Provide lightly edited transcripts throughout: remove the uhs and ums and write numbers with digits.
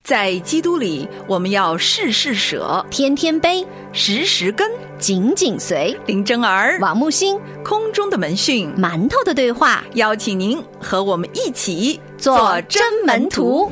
在基督里，我们要事事舍， 天天悲， 时时跟， 紧紧随。 林真儿、 王木星， 空中的门讯， 馒头的对话， 邀请您和我们一起做真门徒。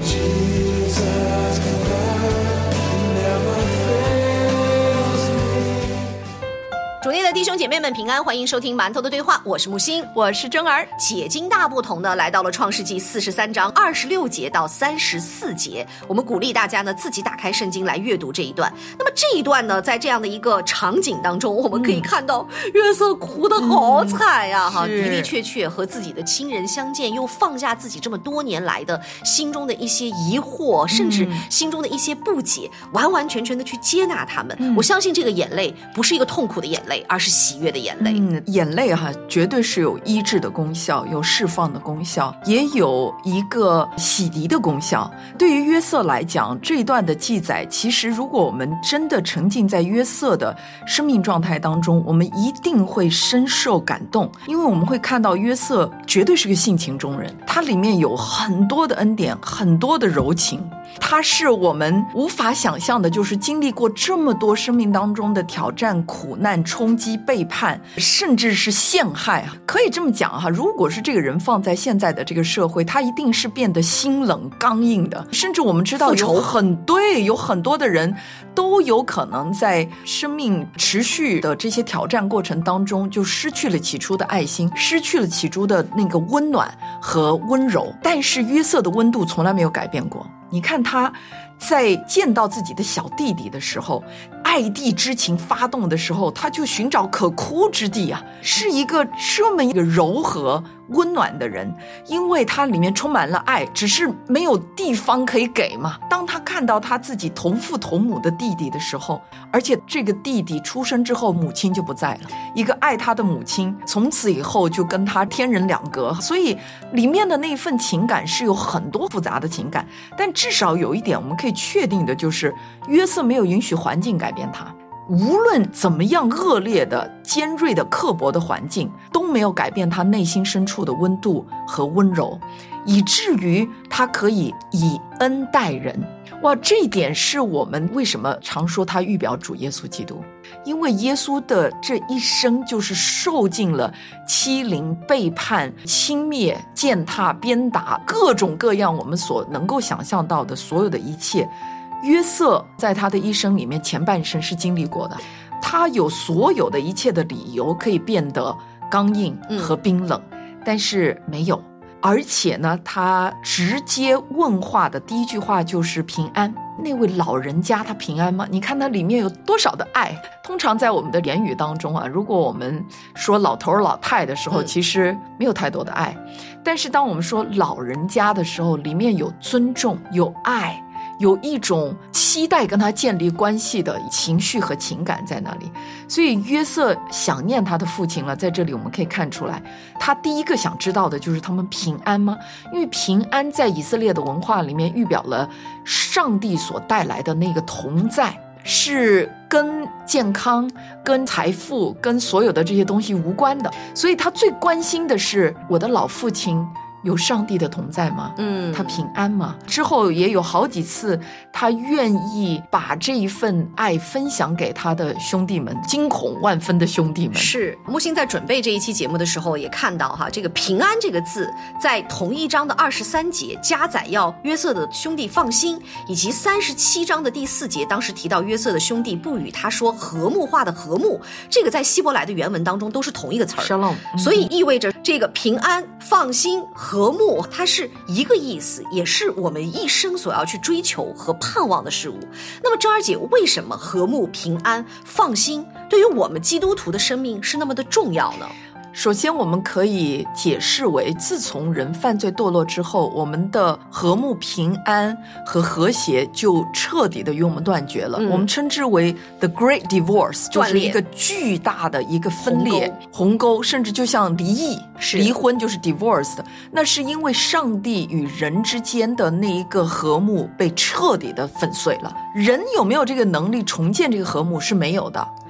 主内的弟兄姐妹们平安，欢迎收听馒头的对话，我是木星， 我是真儿。 解经大不同的来到了创世纪43章26节到34节，我们鼓励大家呢自己打开圣经来阅读这一段。那么这一段呢，在这样的一个场景当中，我们可以看到约瑟哭得好惨呀，的的确确和自己的亲人相见，又放下自己这么多年来的心中的一些疑惑，甚至心中的一些不解，完完全全的去接纳他们。我相信这个眼泪不是一个痛苦的眼泪，而是喜悦的眼泪。 眼泪绝对是有医治的功效，有释放的功效，也有一个洗涤的功效。对于约瑟来讲，这一段的记载，其实如果我们真的沉浸在约瑟的生命状态当中，我们一定会深受感动，因为我们会看到约瑟绝对是个性情中人，他里面有很多的恩典，很多的柔情。他是我们无法想象的，就是经历过这么多生命当中的挑战、苦难、冲击、背叛，甚至是陷害。可以这么讲如果是这个人放在现在的这个社会，他一定是变得心冷刚硬的，甚至我们知道有很多的人都有可能在生命持续的这些挑战过程当中，就失去了起初的爱心，失去了起初的那个温暖和温柔。但是约瑟的温度从来没有改变过。你看他在见到自己的小弟弟的时候，爱弟之情发动的时候，他就寻找可哭之地是一个这么一个柔和温暖的人，因为他里面充满了爱，只是没有地方可以给嘛。当他看到他自己同父同母的弟弟的时候，而且这个弟弟出生之后母亲就不在了，一个爱他的母亲从此以后就跟他天人两隔，所以里面的那份情感是有很多复杂的情感。但至少有一点我们可以确定的，就是约瑟没有允许环境改变他，无论怎么样恶劣的、尖锐的、刻薄的环境，都没有改变他内心深处的温度和温柔，以至于他可以以恩待人。哇，这一点是我们为什么常说他预表主耶稣基督，因为耶稣的这一生就是受尽了欺凌、背叛、轻蔑、践踏、鞭打，各种各样我们所能够想象到的所有的一切，约瑟在他的一生里面前半生是经历过的。他有所有的一切的理由可以变得刚硬和冰冷，但是没有。而且呢，他直接问话的第一句话就是平安。那位老人家他平安吗？你看他里面有多少的爱。通常在我们的言语当中如果我们说老头老太的时候，其实没有太多的爱，但是当我们说老人家的时候，里面有尊重，有爱，有一种期待跟他建立关系的情绪和情感在那里。所以约瑟想念他的父亲了，在这里我们可以看出来，他第一个想知道的就是他们平安吗？因为平安在以色列的文化里面预表了上帝所带来的那个同在，是跟健康、跟财富、跟所有的这些东西无关的。所以他最关心的是，我的老父亲有上帝的同在吗？他平安吗？之后也有好几次他愿意把这一份爱分享给他的兄弟们，惊恐万分的兄弟们。 是木星在准备这一期节目的时候也看到这个平安这个字在同一章的23节加载要约瑟的兄弟放心，以及37章的第4节当时提到约瑟的兄弟不与他说和睦话的和睦，这个在希伯来的原文当中都是同一个词儿 Shalom， 所以意味着这个平安、放心、和睦，它是一个意思，也是我们一生所要去追求和盼望的事物。那么真儿姐，为什么和睦、平安、放心对于我们基督徒的生命是那么的重要呢？ 首先我们可以解释为，自从人犯罪堕落之后，我们的和睦平安和和谐就彻底的与我们断绝了。我们称之为 The Great Divorce， 就是一个巨大的一个分裂鸿沟，甚至就像离异离婚就是 divorce 的。那是因为上帝与人之间的那一个和睦被彻底的粉碎了。人有没有这个能力重建这个和睦是没有的，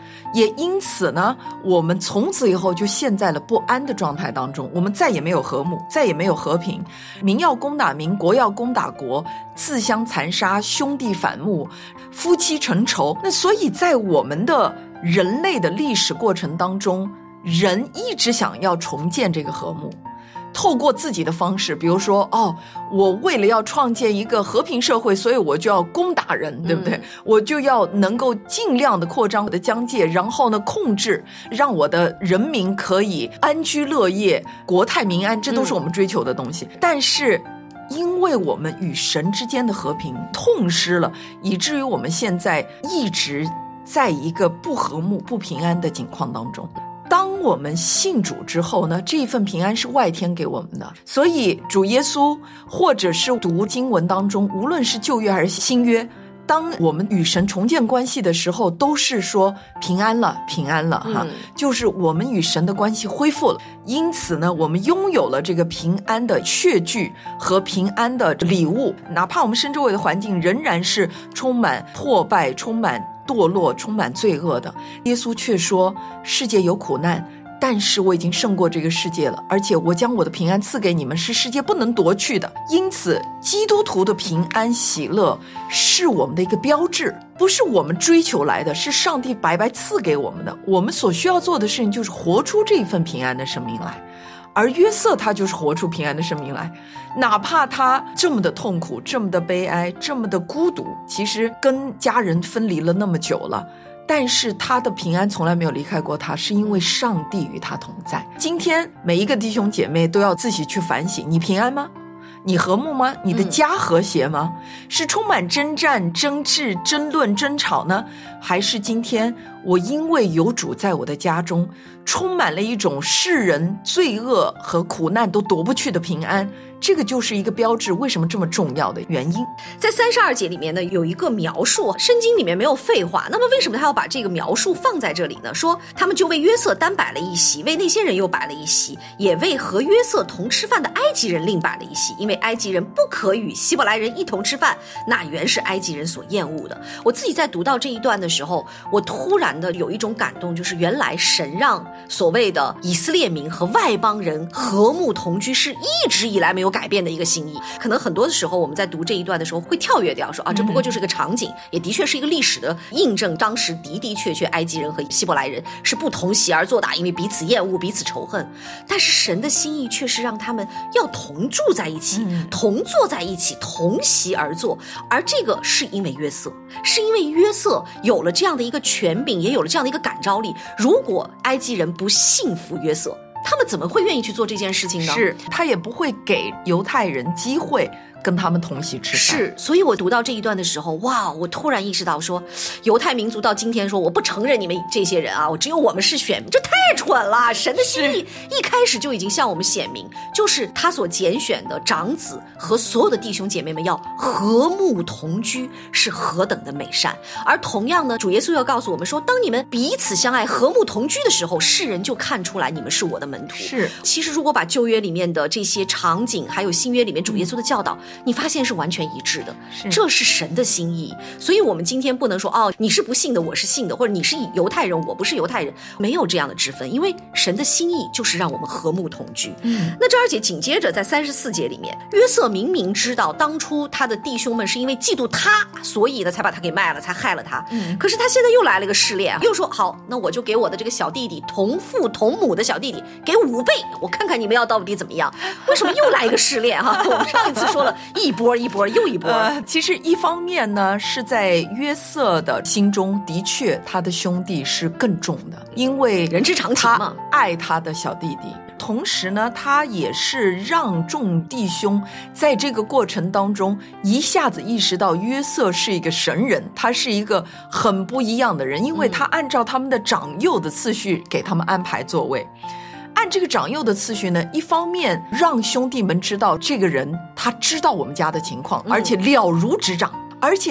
也因此呢，我们从此以后就陷在了不安的状态当中，我们再也没有和睦，再也没有和平，民要攻打民，国要攻打国，自相残杀，兄弟反目，夫妻成仇。那所以在我们的人类的历史过程当中，人一直想要重建这个和睦，透过自己的方式，比如说我为了要创建一个和平社会，所以我就要攻打人，对不对？我就要能够尽量的扩张我的疆界，然后呢控制，让我的人民可以安居乐业，国泰民安，这都是我们追求的东西。但是因为我们与神之间的和平痛失了，以至于我们现在一直在一个不和睦不平安的境况当中。当我们信主之后呢，这一份平安是外天给我们的。所以主耶稣或者是读经文当中，无论是旧约还是新约，当我们与神重建关系的时候，都是说平安了平安了哈，就是我们与神的关系恢复了。因此呢，我们拥有了这个平安的确据和平安的礼物，哪怕我们身周围的环境仍然是充满破败，充满堕落，充满罪恶的，耶稣却说世界有苦难，但是我已经胜过这个世界了，而且我将我的平安赐给你们，是世界不能夺去的。因此基督徒的平安喜乐是我们的一个标志，不是我们追求来的，是上帝白白赐给我们的。我们所需要做的事情就是活出这一份平安的生命来。而约瑟他就是活出平安的生命来，哪怕他这么的痛苦，这么的悲哀，这么的孤独，其实跟家人分离了那么久了，但是他的平安从来没有离开过他，是因为上帝与他同在。今天每一个弟兄姐妹都要自己去反省，你平安吗？你和睦吗？你的家和谐吗？是充满征战、争执、争论、争吵呢？还是今天我因为有主在我的家中，充满了一种世人罪恶和苦难都夺不去的平安？这个就是一个标志，为什么这么重要的原因。 在32节里面呢，有一个描述，圣经里面没有废话，那么为什么他要把这个描述放在这里呢？说他们就为约瑟单摆了一席，为那些人又摆了一席，也为和约瑟同吃饭的埃及人另摆了一席，因为埃及人不可与希伯来人一同吃饭，那原是埃及人所厌恶的。我自己在读到这一段的时候，我突然的有一种感动，就是原来神让所谓的以色列民和外邦人和睦同居是一直以来没有改变的一个心意。可能很多的时候我们在读这一段的时候会跳跃掉，说这不过就是个场景，也的确是一个历史的印证，当时的的确确埃及人和希伯来人是不同席而坐的，因为彼此厌恶，彼此仇恨。但是神的心意却是让他们要同住在一起，同坐在一起，同席而坐。而这个是因为约瑟，是因为约瑟有了这样的一个权柄，也有了这样的一个感召力。如果埃及人不信服约瑟，他们怎么会愿意去做这件事情呢？ 是，他也不会给犹太人机会跟他们同席吃饭。 是，所以我读到这一段的时候，哇，我突然意识到说，犹太民族到今天说我不承认你们这些人啊，只有我们是选民，这太蠢了。神的心意一开始就已经向我们显明，就是他所拣选的长子和所有的弟兄姐妹们要和睦同居，是何等的美善。而同样呢，主耶稣要告诉我们说，当你们彼此相爱，和睦同居的时候，世人就看出来你们是我的门徒。 是， 其实如果把旧约里面的这些场景，还有新约里面主耶稣的教导，你发现是完全一致的，这是神的心意。所以我们今天不能说你是不信的，我是信的，或者你是犹太人，我不是犹太人，没有这样的之分，因为神的心意就是让我们和睦同居。那这而且紧接着在34节里面，约瑟明明知道当初他的弟兄们是因为嫉妒他，所以呢才把他给卖了，才害了他。可是他现在又来了个试炼，又说好，那我就给我的这个小弟弟，同父同母的小弟弟给5倍，我看看你们要到底怎么样。为什么又来一个试炼哈？我们上一次说了一波一波又一波。 其实一方面呢，是在约瑟的心中，的确他的兄弟是更重的，因为人之常情嘛， 他爱他的小弟弟。同时呢，他也是让众弟兄在这个过程当中一下子意识到约瑟是一个神人，他是一个很不一样的人，因为他按照他们的长幼的次序给他们安排座位。按这个长幼的次序呢，一方面让兄弟们知道这个人他知道我们家的情况，而且了如指掌，而且呢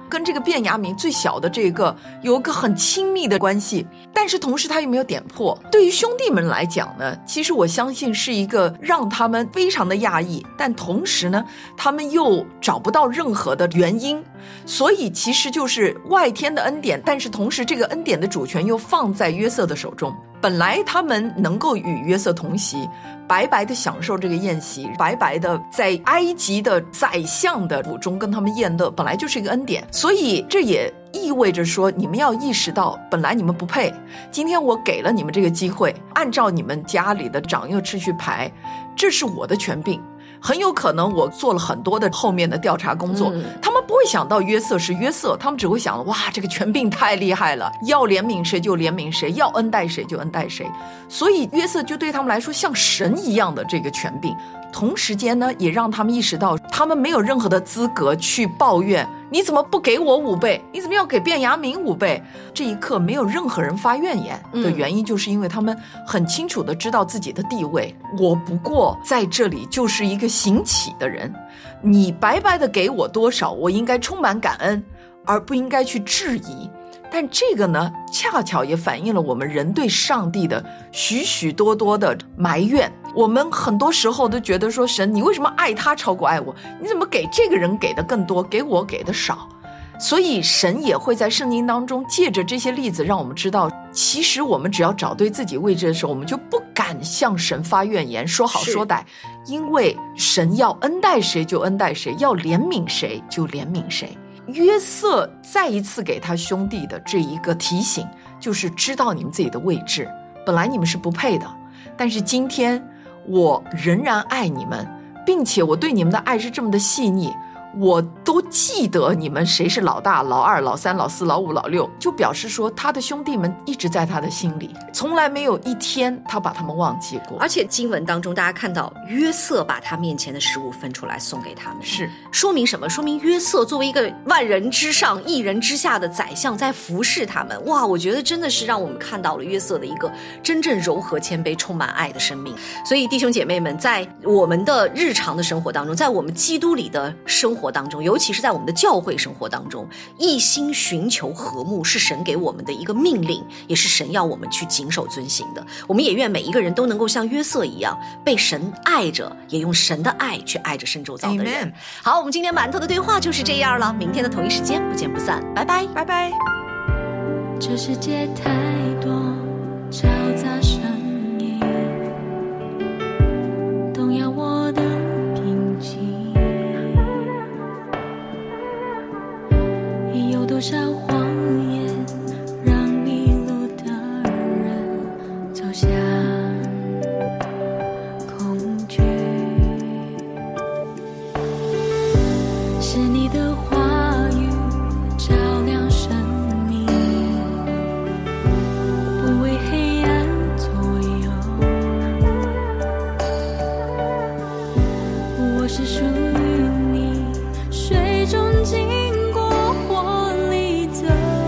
跟这个便雅悯最小的这个有个很亲密的关系，但是同时他又没有点破。对于兄弟们来讲呢，其实我相信是一个让他们非常的讶异，但同时呢，他们又找不到任何的原因，所以其实就是外天的恩典，但是同时这个恩典的主权又放在约瑟的手中。本来他们能够与约瑟同席，白白的享受这个宴席，白白的在埃及的宰相的府中跟他们宴乐，本来就是一个恩典。所以这也意味着说，你们要意识到本来你们不配，今天我给了你们这个机会，按照你们家里的长幼次序排，这是我的权柄。很有可能我做了很多的后面的调查工作，他们不会想到约瑟是约瑟，他们只会想，哇，这个权柄太厉害了，要怜悯谁就怜悯谁，要恩待谁就恩待谁。所以约瑟就对他们来说像神一样的这个权柄，同时间呢，也让他们意识到他们没有任何的资格去抱怨，你怎么不给我5倍？你怎么要给便雅悯5倍？这一刻没有任何人发怨言的原因，就是因为他们很清楚的知道自己的地位。我不过在这里就是一个行乞的人，你白白的给我多少，我应该充满感恩，而不应该去质疑。但这个呢，恰巧也反映了我们人对上帝的许许多多的埋怨。我们很多时候都觉得说，神，你为什么爱他超过爱我？你怎么给这个人给的更多，给我给的少？所以神也会在圣经当中借着这些例子让我们知道，其实我们只要找对自己位置的时候，我们就不敢向神发怨言，说好说歹，因为神要恩待谁就恩待谁，要怜悯谁就怜悯谁。约瑟再一次给他兄弟的这一个提醒，就是知道你们自己的位置，本来你们是不配的，但是今天我仍然爱你们，并且我对你们的爱是这么的细腻，我都记得你们谁是老大、老二、老三、老四、老五、老六，就表示说他的兄弟们一直在他的心里，从来没有一天他把他们忘记过。 而且经文当中大家看到约瑟把他面前的食物分出来送给他们， 是说明什么？说明约瑟作为一个万人之上一人之下的宰相在服侍他们。哇，我觉得真的是让我们看到了约瑟的一个真正柔和谦卑充满爱的生命。所以弟兄姐妹们，在我们的日常的生活当中，在我们基督里的生活当中，尤其是在我们的教会生活当中，一心寻求和睦是神给我们的一个命令，也是神要我们去谨守遵行的。我们也愿每一个人都能够像约瑟一样被神爱着，也用神的爱去爱着身周遭的人。 Amen。 好，我们今天馒头的对话就是这样了，明天的同一时间不见不散，拜拜拜拜。 这世界太多嘈杂声音，动摇我的平静。有多少谎言让迷路的人走向恐惧？是你的话语照亮生命，不为黑暗左右。我是属于你，水中经过火里走，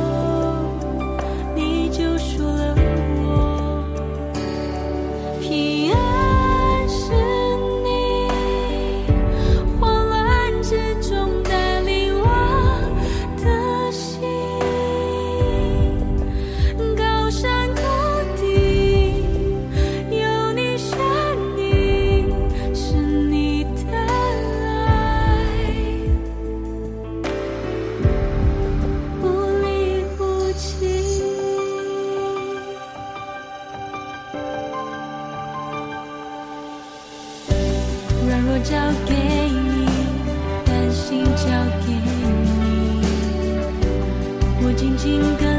你救赎了我。平安是你，慌乱之中带领我的心，高山谷底有你身影，是你的爱，不离不弃。软弱交给你，担心交给你，我紧紧跟